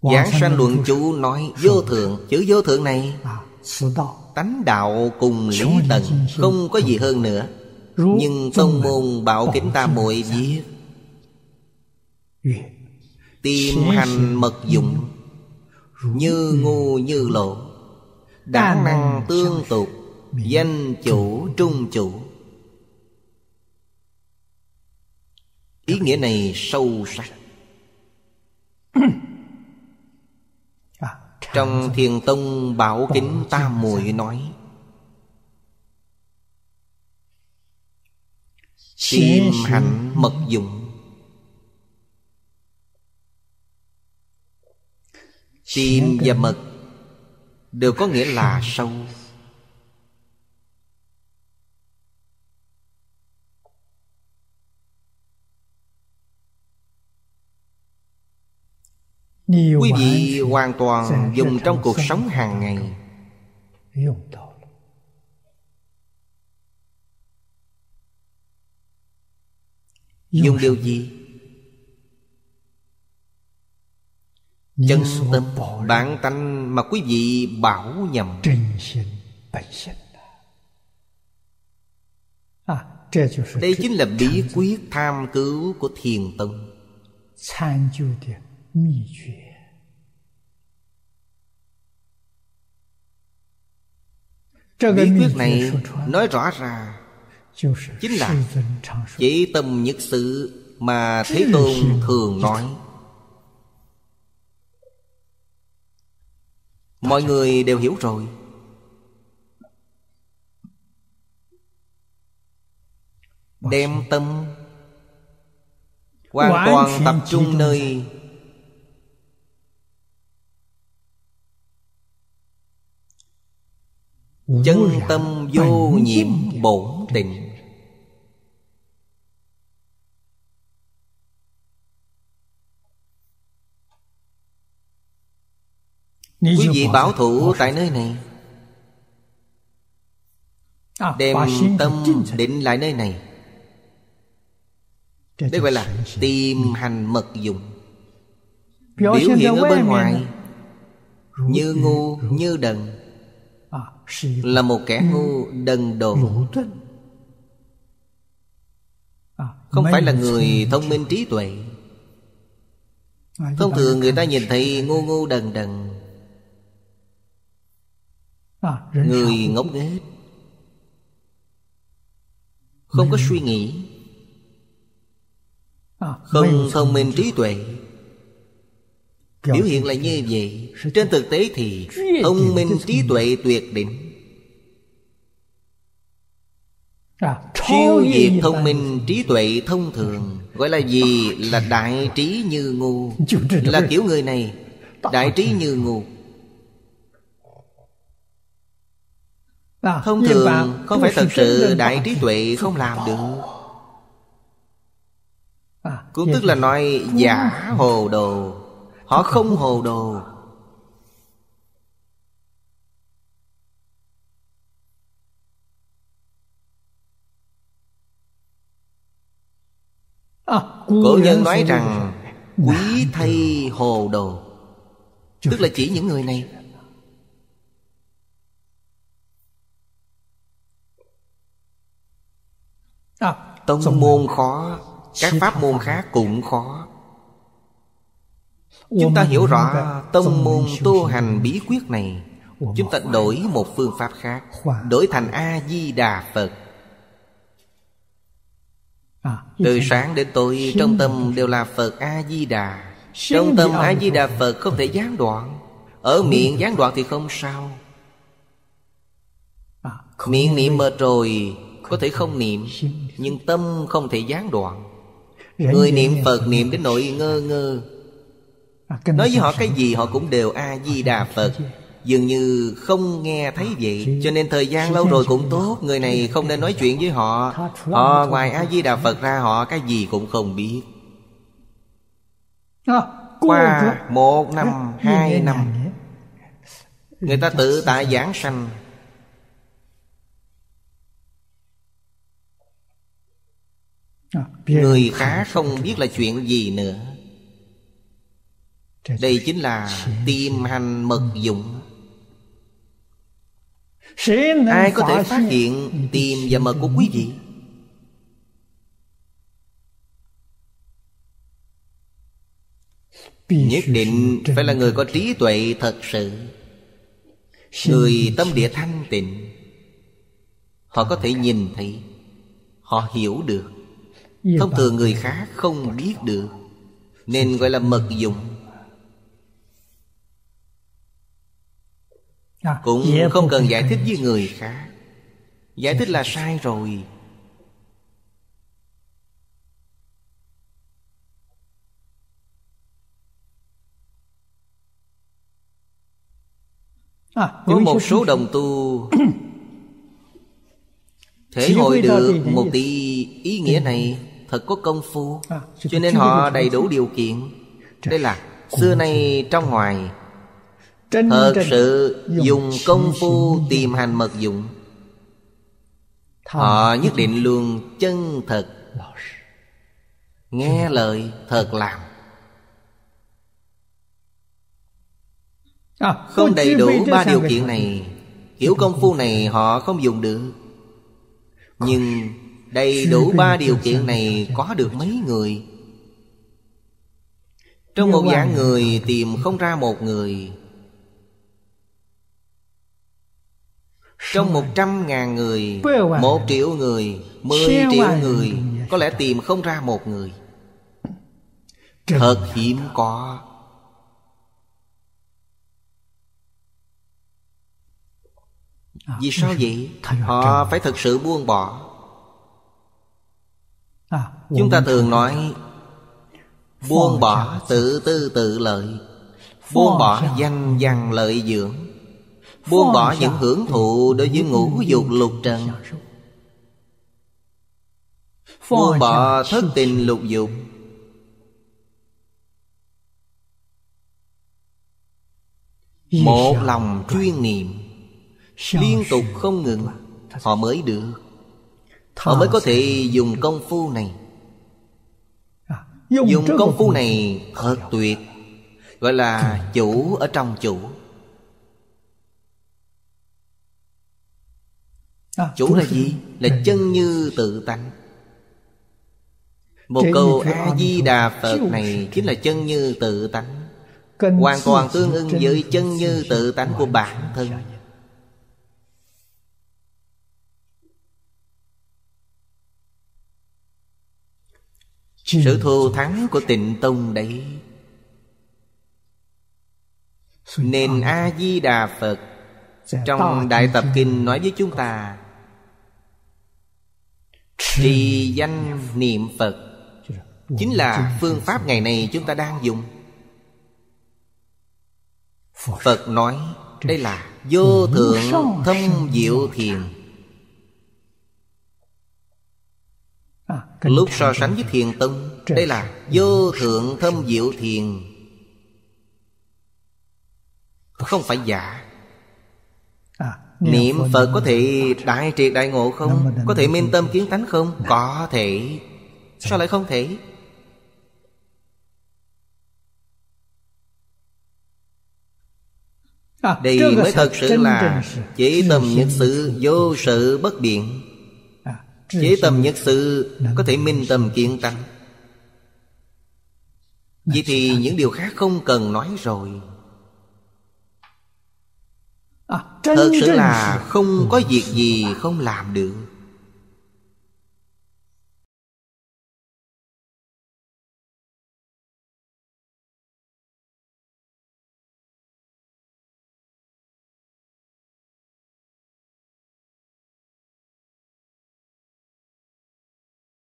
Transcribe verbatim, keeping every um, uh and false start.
Giảng Sanh Luận Chú nói vô thượng. Chữ vô thượng này tánh đạo cùng lý tận, không có gì hơn nữa. Nhưng tông môn Bảo Kính Tam Muội viết Tiềm hành mật dụng, như ngu như lộ, đẳng năng tương tục, danh chủ trung chủ. Ý nghĩa này sâu sắc. Trong Thiền Tông Bảo Kính Tam Muội nói tiềm hành mật dụng. Tiềm và mật đều có nghĩa là sâu. Quý vị hoàn toàn dùng trong cuộc sống hàng ngày. Dùng điều gì? Chân tâm bản tánh mà quý vị bảo nhầm. Đây chính là bí quyết tham cứu của Thiền Tông. Bí quyết này nói rõ ra chính là chỉ tâm nhất sự mà Thế Tôn thường nói. Mọi người đều hiểu rồi. Đem tâm hoàn toàn tập trung nơi chân tâm vô nhiễm bổn tịnh. Quý vị bảo thủ tại nơi này, đem tâm định lại nơi này. Đây gọi là tiềm hành mật dụng. Biểu hiện ở bên ngoài như ngu như đần, là một kẻ ngu đần độn, không phải là người thông minh trí tuệ. Thông thường người ta nhìn thấy ngu ngu đần đần, người ngốc nghếch, không có suy nghĩ, không thông minh trí tuệ. Biểu hiện là như vậy. Trên thực tế thì thông minh trí tuệ tuyệt đỉnh, siêu việt thông minh trí tuệ thông thường. Gọi là gì? Là đại trí như ngu. Là kiểu người này đại trí như ngu. Thông thường không phải thật sự đại trí tuệ không làm được. Cũng tức là nói giả hồ đồ. Họ không hồ đồ. Cổ nhân nói rằng quý thầy hồ đồ, tức là chỉ những người này. Tông môn khó, các pháp môn khác cũng khó. Chúng ta hiểu rõ tông môn tu hành bí quyết này, chúng ta đổi một phương pháp khác, đổi thành A-di-đà Phật. Từ sáng đến tối trong tâm đều là Phật A-di-đà. Trong tâm A-di-đà Phật không thể gián đoạn. Ở miệng gián đoạn thì không sao. Miệng niệm mệt rồi có thể không niệm, nhưng tâm không thể gián đoạn. Người niệm Phật niệm đến nỗi ngơ ngơ, nói với họ cái gì họ cũng đều A-di-đà Phật, dường như không nghe thấy vậy. Cho nên thời gian lâu rồi cũng tốt. Người này không nên nói chuyện với họ. Họ ngoài A-di-đà Phật ra họ cái gì cũng không biết. Qua một năm, hai năm, người ta tự tại giảng sanh. Người khác không biết là chuyện gì nữa. Đây chính là tiềm hành mật dụng. Ai có thể phát hiện tiềm và mật của quý vị? Nhất định phải là người có trí tuệ thật sự, người tâm địa thanh tịnh. Họ có thể nhìn thấy, họ hiểu được. Thông thường người khác không biết được, nên gọi là mật dụng. Cũng không cần giải thích với người khác. Giải thích là sai rồi. Có một số đồng tu thể hội được một tí ý nghĩa này, thật có công phu, cho nên họ đầy đủ điều kiện. Đây là xưa nay trong ngoài thật sự dùng công phu tìm hành mật dụng. Họ nhất định luôn chân thật, nghe lời thật làm. Không đầy đủ ba điều kiện này, kiểu công phu này họ không dùng được. Nhưng đầy đủ ba điều kiện này có được mấy người? Trong một vạn người tìm không ra một người. Trong một trăm ngàn người, một triệu người, mười triệu người, có lẽ tìm không ra một người. Thật hiếm có. Vì sao vậy? Họ phải thực sự buông bỏ. Chúng ta thường nói buông bỏ tự tư tự lợi, buông bỏ danh văn lợi dưỡng, buông bỏ những hưởng thụ đối với ngũ dục lục trần, buông bỏ thất tình lục dục. Một lòng chuyên niệm, liên tục không ngừng, họ mới được. Họ mới có thể dùng công phu này. Dùng công phu này thật tuyệt, gọi là chủ ở trong chủ. Chủ là gì? Là chân như tự tánh. Một câu A-di-đà Phật này chính là chân như tự tánh, hoàn toàn tương ưng với chân như tự tánh của bản thân. Sự thù thắng của Tịnh Tông đấy. Nên A-di-đà Phật trong Đại Tập Kinh nói với chúng ta, trì danh niệm Phật chính là phương pháp ngày nay chúng ta đang dùng. Phật nói đây là vô thượng thâm diệu thiền. Lúc so sánh với Thiền Tông, đây là vô thượng thâm diệu thiền, không phải giả. Niệm Phật có thể đại triệt đại ngộ không? Có thể minh tâm kiến tánh không? Có thể. Sao lại không thể? Đây mới thật sự là chế tâm nhất sự, vô sự bất biện. Chế tâm nhất sự có thể minh tâm kiến tánh. Vậy thì những điều khác không cần nói rồi. Thật sự là không có việc gì không làm được.